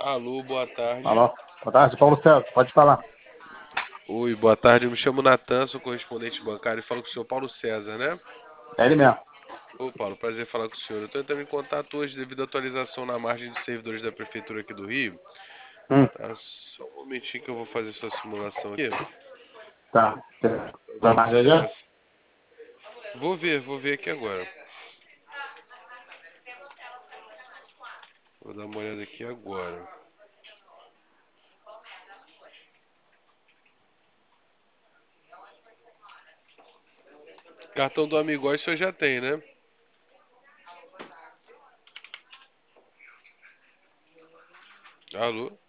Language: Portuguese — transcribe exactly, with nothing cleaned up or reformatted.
Alô, boa tarde. Alô? Boa tarde, Paulo César, pode falar. Oi, boa tarde. Eu me chamo Natan, sou correspondente bancário e falo com o senhor Paulo César, né? É ele mesmo. Ô, Paulo, prazer falar com o senhor. Eu tô entrando em contato hoje devido à atualização na margem de servidores da Prefeitura aqui do Rio. Hum, Tá? Só um momentinho que eu vou fazer sua simulação aqui. tá. Pra Vai ver mais se já? tá. Vou ver, vou ver aqui agora. Vou dar uma olhada aqui agora. Cartão do Amigóis o senhor já tem, né? Alô?